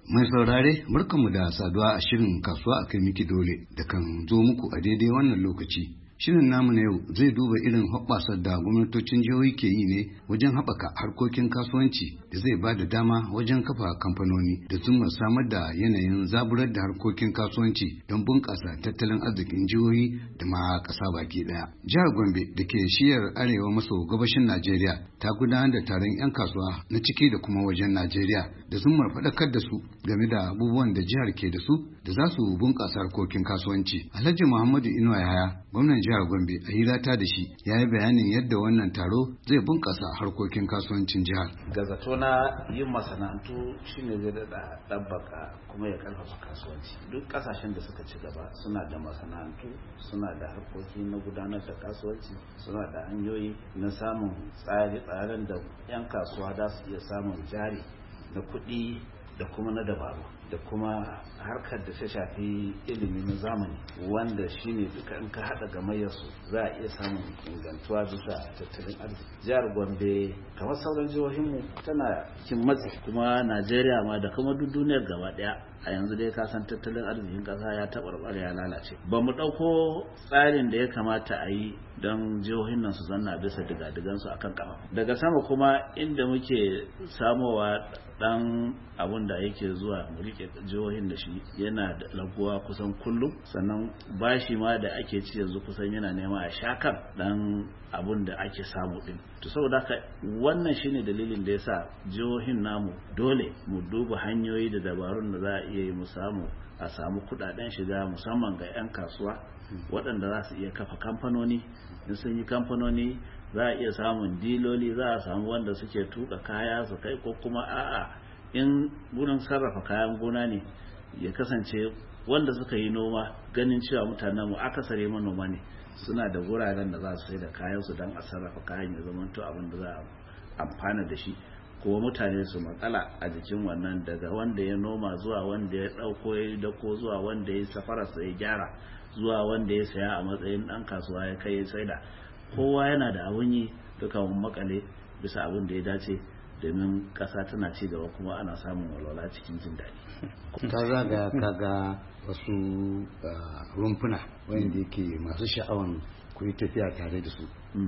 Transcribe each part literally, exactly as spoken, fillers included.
Mai saurare, barkanmu da saduwa a shirin kasuwa a kai miki dole da kan zo muku a daidai wannan lokaci. Shirin namu na yau zai duba irin hoɓɓasar da gwamnatocin jihohi ke yi ne wajen haɓaka harkokin kasuwanci da zai ba da dama wajen kafa kamfanoni da zumar samar da yanayin zaburar da harkokin kasuwanci don bunƙasa tattalin arzikin jihohi da ma ƙasa baki ɗaya. Jihar Gombe da ke shiyar arewa maso gabashin Najeriya ta gudanar da taron 'yan kasuwa na ciki da kuma wajen Najeriya da zumar faɗakar da su game da abubuwan da jihar ke da su da za su bunƙasa harkokin kasuwanci. Alhaji Muhammadu Inuwa Yahaya, gwamnan jihar Gombe, a hirata da shi ya yi bayanin yadda wannan taro zai bunƙasa harkokin kasuwancin jihar. Gazato na yin masana'antu shine zai daɗa ɗabbaka kuma ya ƙarfafa kasuwanci. Duk ƙasashen da suka ci gaba suna da masana'antu, suna da harkoki na gudanar da kasuwanci, suna da hanyoyi na samun tsare-tsaren da 'yan kasuwa za su iya samun jari na kuɗi da kuma na dabaru da kuma harkar da ta shafi ilimi na zamani wanda shine duka in ka haɗa gamayyarsu za a iya samun ingantuwa bisa tattalin arziki. Jihar Gombe kamar sauran jihohinmu tana cikin matsi, kuma Najeriya ma da kuma duk duniyar gaba ɗaya a yanzu dai ka san tattalin arzikin ƙasa ya taɓarɓare ya lalace. Ba mu ɗauko tsarin da ya kamata a yi don jihohin nan su zanna bisa digadigansu akan kafa. Daga sama kuma inda muke samowa dan abun da yake zuwa mu rike jihohin da shi yana da laguwa kusan kullum, sannan bashi ma da ake ci yanzu kusan yana nema a shakar dan abun da ake samu din. To saboda haka wannan shine dalilin da yasa jihohin namu dole mu duba hanyoyi da dabarun da za a iya yi mu samu a samu kudaden shiga musamman ga 'yan kasuwa waɗanda za su iya kafa kamfanoni. In sun yi kamfanoni za a iya samun diloli, za a samu wanda suke tuka kaya su kai, ko kuma a'a in gurin sarrafa kayan gona ne ya kasance wanda suka yi noma, ganin cewa mutanen mu akasare manoma ne, suna da guraren da za su sai da kayan su don a sarrafa kayan ya zama to abin da za a amfana da shi. Kuma mutane su matsala a jikin wannan, daga wanda ya noma zuwa wanda ya dauko ya dako zuwa wanda ya safararsa ya gyara zuwa wanda ya saya a matsayin dan kasuwa ya kai ya saida. Kowa yana da abun yi, duka mun makale bisa abin da ya dace domin ƙasa tana ci gaba kuma ana samun walwala cikin jin daɗi. Ka zaga kaga wasu rumfuna wanda yake masu sha'awan ku yi tafiya tare da su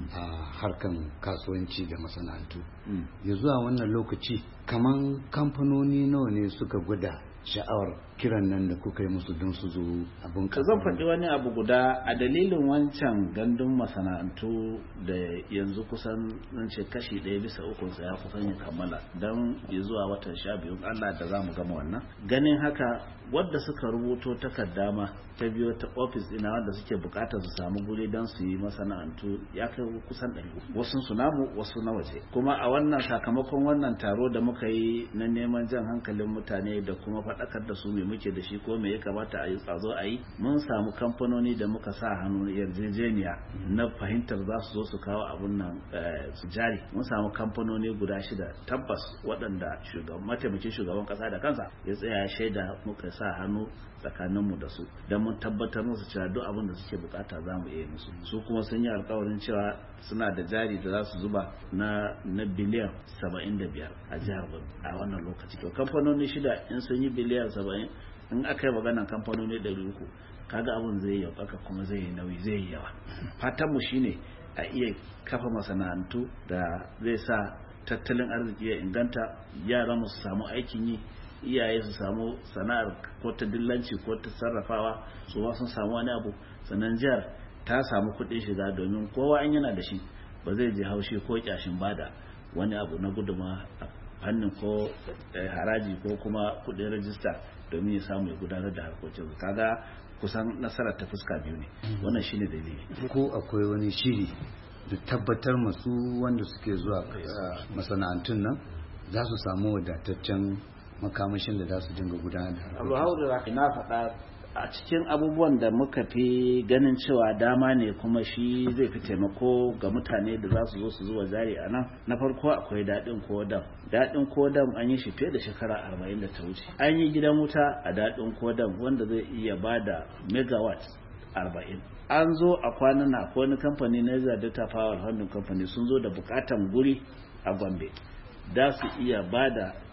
a harkan kasuwanci da masana'antu. Ya zuwa wannan lokaci kaman kamfanoni nawa ne suka gwada sha'awar kiran nan da kuka yi musu don su zo abin ka zan faɗi wani abu guda a dalilin wancan gandun masana'antu da yanzu kusan zan ce kashi ɗaya bisa ukun sa ya kusan ya kammala don ya zuwa watan sha biyu Allah da za mu gama wannan. Ganin haka wadda suka rubuto takarda ma ta biyo ta ofis ina wanda suke bukatar su samu guri don su yi masana'antu ya kai kusan ɗari, wasu su namu wasu na waje. Kuma a wannan sakamakon wannan taro da muka yi na neman jan hankalin mutane da kuma faɗakar da su me muke da shi ko me ya kamata a yi tsazo a yi, mun samu kamfanoni da muka sa hannu yarjejeniya na fahimtar za su zo su kawo abun nan su jari. Mun samu kamfanoni guda shida tabbas waɗanda shugaban mataimakin shugaban ƙasa da kansa ya tsaya shaida muka sa hannu tsakaninmu da su don mun tabbatar musu cewa duk abin da suke bukata za mu iya musu. Su kuma sun yi alkawarin cewa suna da jari da za su zuba na na biliyan saba'in da biyar a jihar Gombe a wannan lokaci. To kamfanoni shida in sun yi biliyan saba'in, in aka yi maganar kamfanoni ɗari uku, kaga abin zai yi yaukaka kuma zai yi nauyi, zai yi yawa. Fatan mu shine a iya kafa masana'antu da zai sa tattalin arziki ya inganta, yaran mu su samu aikin yi, iyaye su samu sana'ar ko ta dillanci ko ta sarrafawa, su ma sun samu wani abu, sannan jihar ta samu kuɗin shiga domin kowa an yana da shi ba zai je haushi ko kyashin bada wani abu na guduma a fannin ko haraji ko kuma kuɗin rajista domin ya samu ya gudanar da harkokin. Kaga kusan nasarar ta fuska biyu ne. Wannan shine dalili. Ko akwai wani shiri da tabbatar masu wanda suke zuwa masana'antun nan za su samu wadataccen makamashin da za su dinga gudanar da harkokin? Alhamdulillah, na faɗa a cikin abubuwan da muka fi ganin cewa dama ne kuma shi zai fi taimako ga mutane da za su zo su zuwa jari a nan. Na farko akwai daɗin kodam. Daɗin kodam an yi shi fiye da shekara arba'in da ta wuce. An yi gidan wuta a daɗin kodam wanda zai iya ba da megawatt arba'in. An zo a kwanan na wani kamfani na Data Power Holding Company sun zo da bukatan guri a Gombe da su iya ba da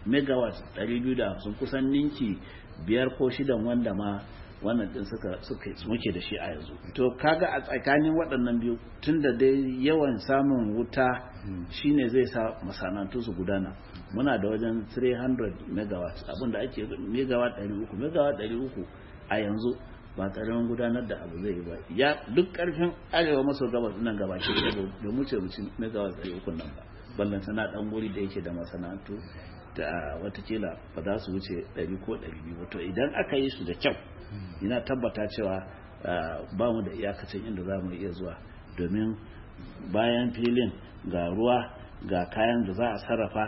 megawatt ɗari biyu da hamsin, kusan ninki biyar ko shidan wanda ma wannan din suka suka muke da shi a yanzu. To kaga a tsakanin waɗannan biyu tunda dai yawan samun wuta shine zai sa masana'antu su gudana, muna da wajen three hundred megawatt, abinda ake megawatt ɗari uku megawatt ɗari uku a yanzu ba karamin gudanar da abu zai yi ba. Ya duk karfin arewa maso gabas nan gaba ke da mu ce mutum megawatt ɗari uku nan ba, ballan sana dan guri da yake da masana'antu da watakila ba za su wuce ɗari ko ɗari biyu. To idan aka yi su da kyau, ina tabbata cewa ba mu da iyakacin inda za mu iya zuwa, domin bayan filin ga ruwa ga kayan da za a sarrafa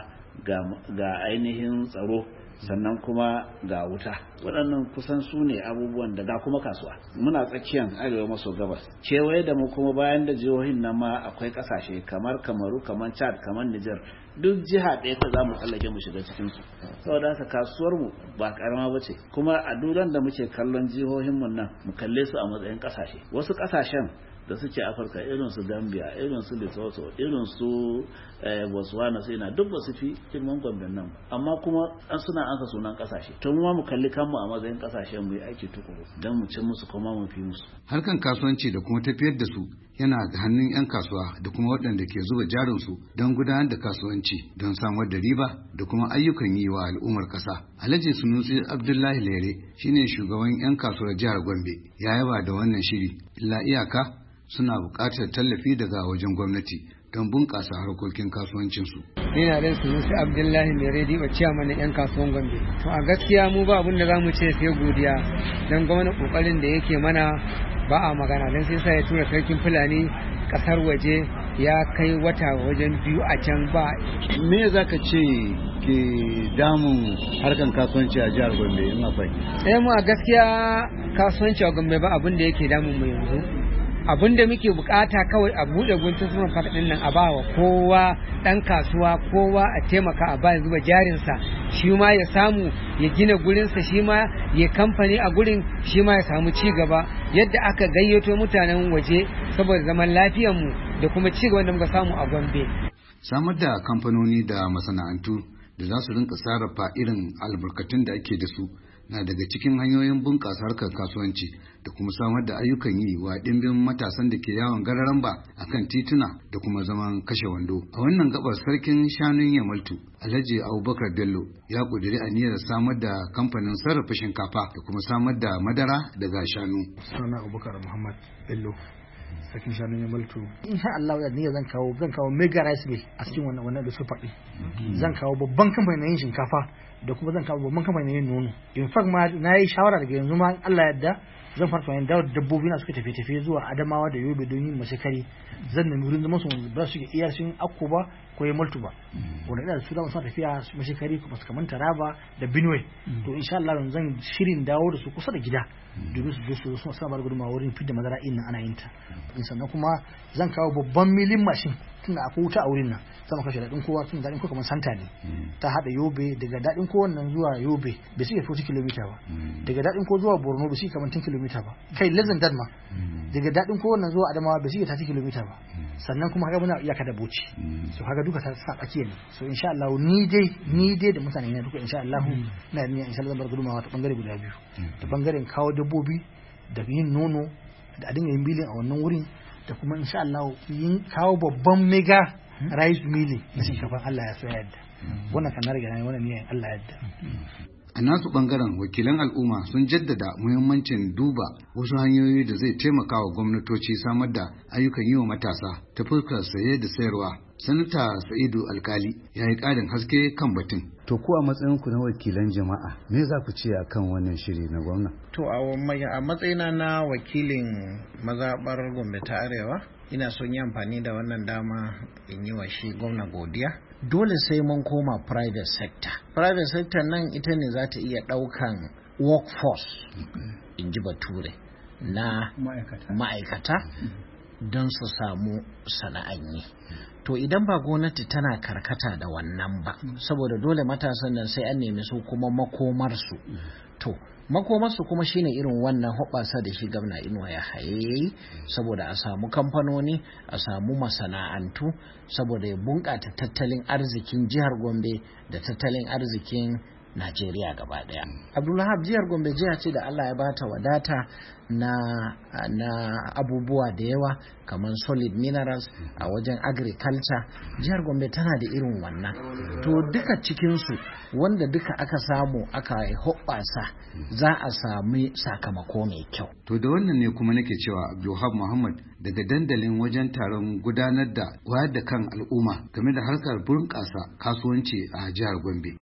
ga ainihin tsaro, sannan kuma ga wuta. Waɗannan kusan su ne abubuwan da ga kuma kasuwa. Muna tsakiyar arewa maso gabas, kewaye da mu kuma bayan da jihohin nan ma akwai ƙasashe kamar Kamaru, kamar Chad, kamar Niger, duk jiha ɗaya ta za mu tsallake mu shiga cikin su. Saboda haka kasuwar mu ba karama ba ce, kuma a duran da muke kallon jihohin mu nan mu kalle su a matsayin ƙasashe. Wasu ƙasashen da suke Afirka irin su Gambia, irin su Lesotho, irin su Botswana, sai na duk ba su fi girman Gombe nan, amma kuma an suna ansa sunan kasashe. To mu ma mu kalli kanmu a matsayin kasashen mu yi aiki tukuru don mu ci musu kuma mu fi musu. Harkan kasuwanci da kuma tafiyar da su yana ga hannun 'yan kasuwa da kuma waɗanda ke zuba jarin su don gudanar da kasuwanci don samar da riba da kuma ayyukan yi wa al'ummar ƙasa. Alhaji Sunusi Abdullahi Lere shine shugaban 'yan kasuwar jihar Gombe, ya yaba da wannan shiri, illa iyaka suna buƙatar tallafi daga wajen gwamnati don bunƙasa harkokin kasuwancinsu. Ina da Sunusi Abdullahi mai rediyo ciyaman na 'yan kasuwan Gombe. To a gaskiya mu ba abin da za mu ce sai godiya don gwamnati ƙoƙarin da yake mana ba a magana, don sai sa ya tura sarkin Fulani ƙasar waje ya kai wata wajen biyu a can ba. Me za ka ce ke damun harkan kasuwanci a jihar Gombe in akwai? Eh mu a gaskiya kasuwanci a Gombe ba abin da yake damun mu yanzu. Abin da muke bukata kawai a buɗe guntun sunan fakaɗin nan a bawa kowa ɗan kasuwa, kowa a taimaka a bayan zuba jarinsa, shi ma ya samu ya gina gurinsa, shi ma ya kamfani a gurin, shi ma ya samu ci gaba yadda aka gayyato mutanen waje saboda zaman lafiyanmu da kuma ci gaban da muka samu a Gombe. Samar da kamfanoni da masana'antu da za su rinka sarrafa irin albarkatun da ake da su na daga cikin hanyoyin bunƙasa harkar kasuwanci da kuma samar da ayyukan yi wa ɗimbin matasan da ke yawon gararan ba a kan tituna da kuma zaman kashe wando. A wannan gabar sarkin shanun Yamaltu, Alhaji Abubakar Bello, ya ƙudiri aniyar samar da kamfanin sarrafa shinkafa da kuma samar da madara daga shanu. Sana Abubakar Muhammad Bello, sarkin shanun Yamaltu. Insha Allah ya niyya zan kawo zan kawo mega rice mill a cikin wannan wannan da su faɗi. Zan kawo babban kamfanin yin shinkafa da kuma zan kawo babban kamfanin yin nono. In fact ma na yi shawara daga yanzu ma Allah yadda zan farfa yin dawo dabbobi na suka tafi tafi zuwa Adamawa da Yobe don yin mashekari. Zan nemi wurin zama su ba su iya sun akko ba ko ya multu ba. Wanda ina da su dama suna tafiya mashekari kuma su kamar Taraba da Benue. To insha Allah zan shirin dawo da su kusa da gida domin su zo su suna bar gudunmawa wurin fidda madara in ana yin ta. Sannan kuma zan kawo babban milin mashin tunda akwai wuta a wurin nan, sama kashe daɗin kowa tun daɗin kowa kamar santa ne ta haɗa Yobe, daga daɗin kowa nan zuwa Yobe bai suke forty kilomita ba, daga daɗin kowa zuwa Borno bai suke kamar ten kilomita ba, kai less than that ma, daga daɗin kowa nan zuwa Adamawa bai suke thirty kilomita ba, sannan kuma haka muna iyaka da Bauchi, so haka duka ta sa tsakiya ne. So insha Allah ni dai ni dai da mutane ne duka insha Allah na ni insha Allah zan bar gudumawa ta bangare guda biyu, ta bangaren kawo dabbobi da yin nono da a dinga yin bilin a wannan wurin, da kuma insha Allah yin kawo babban mega rice milling na shinkafan Allah ya so yadda. Wannan kan rage ne wannan ne Allah yadda. A nasu bangaren wakilan al'umma sun jaddada muhimmancin duba wasu hanyoyi da zai taimaka wa gwamnatoci samar da ayyukan yi wa matasa ta fuskar saye da sayarwa. Sanata Sa'idu Alkali ya yi ƙarin haske kan batun. To ku a matsayinku na wakilan jama'a me za ku ce akan wannan shiri na gwamna? To a matsayina na wakilin mazaɓar Gombe ta Arewa, ina son yi amfani da wannan dama in yi wa shi gwamna godiya. Dole sai mun koma private sector. Private sector nan ita ne za ta iya ɗaukan workforce, in ji bature, na ma'aikata don su samu sana'an yi. To idan ba gwamnati tana karkata da wannan ba, saboda dole matasan nan sai an nemi su kuma makomarsu, to makomarsu kuma shine irin wannan hoɓasa da shi gwamna Inuwa Yahaya yayi saboda a samu kamfanoni, a samu masana'antu, saboda ya bunƙasa tattalin arzikin jihar Gombe da tattalin arzikin Najeriya gaba daya. Abdulwahab, jihar Gombe jiha ce da Allah ya bata wadata na na abubuwa da yawa kamar solid minerals a wajen agriculture. Jihar Gombe tana da irin wannan. To duka cikinsu wanda duka aka samu aka hoɓasa za a sami sakamako mai kyau. To da wannan ne kuma nake cewa Abdulwahab Muhammad daga dandalin wajen taron gudanar da wayar da kan al'umma game da harkar bunƙasa kasuwanci a jihar Gombe.